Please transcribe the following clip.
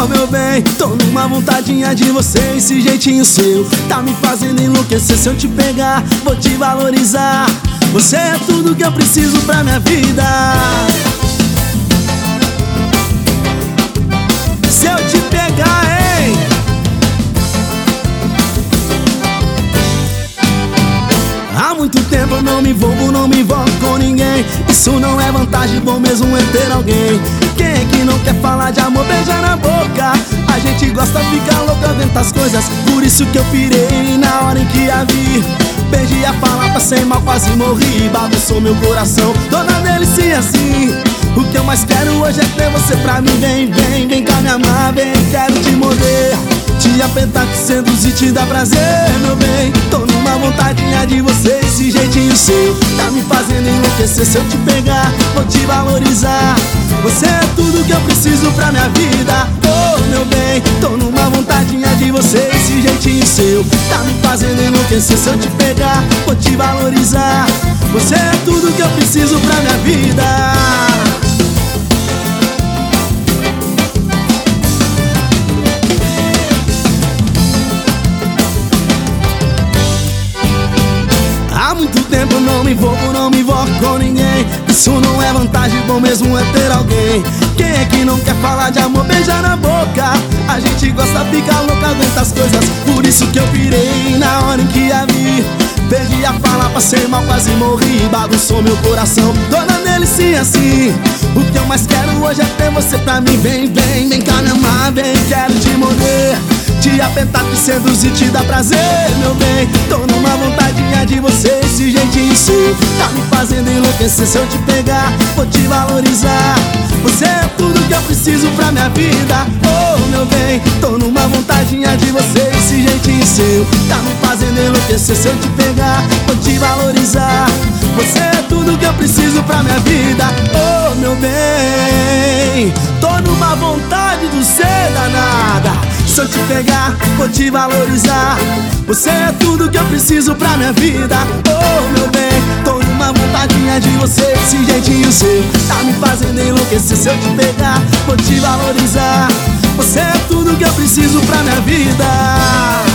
Oh, meu bem, tô numa vontadinha de você. Esse jeitinho seu tá me fazendo enlouquecer. Se eu te pegar, vou te valorizar. Você é tudo que eu preciso pra minha vida. Se eu te pegar, hein? Há muito tempo eu não me envolvo, não me envolvo com ninguém. Isso não é vantagem, bom mesmo é ter alguém. Quem é que não quer falar de amor, beijar na boca? A gente gosta de ficar louca dentro das coisas. Por isso que eu pirei na hora em que a vi. Perdi a palavra sem mal, quase morri. Bagunçou meu coração, dona delícia assim. O que eu mais quero hoje é ter você pra mim. Vem, vem, vem cá me amar, vem, quero te morder, te apertar, te seduzir, te dar prazer, meu bem. Tô numa vontadinha de você. Esse jeitinho seu tá me fazendo enlouquecer. Se eu te pegar, vou te valorizar. Você é tudo que eu preciso pra minha vida. Oh, meu bem, tô numa vontadinha de você. Esse jeitinho seu tá me fazendo enlouquecer. Se eu te pegar, vou te valorizar. Você é tudo que eu preciso pra minha vida. Há muito tempo eu não me envolvo, não me envolvo com ninguém. Isso não é vantagem, bom mesmo é ter alguém. Quem é que não quer falar de amor, beijar na boca? A gente gosta de ficar louca dentro das coisas. Por isso que eu pirei na hora em que a vi. Perdi a fala, passei mal, quase morri. Bagunçou meu coração, dona delícia assim. O que eu mais quero hoje é ter você pra mim. Vem, vem, vem cá me amar, vem, quero te morder, te apertar, te seduzir, te dar prazer, meu bem. Tô numa vontadinha de você. Esse jeitinho seu tá me fazendo enlouquecer. Se eu te pegar, vou te valorizar. Você é tudo que eu preciso pra minha vida. Oh, meu bem, tô numa vontadinha de você. Esse jeitinho seu tá me fazendo enlouquecer. Se eu te pegar, vou te valorizar. Você é tudo que eu preciso pra minha vida. Oh, meu bem, tô numa vontade do ser danada. Se eu te pegar, vou te valorizar. Você é tudo que eu preciso pra minha vida. Oh, meu bem, tô numa vontadinha de você. Esse jeitinho seu tá me fazendo enlouquecer. Se eu te pegar, vou te valorizar. Você é tudo que eu preciso pra minha vida.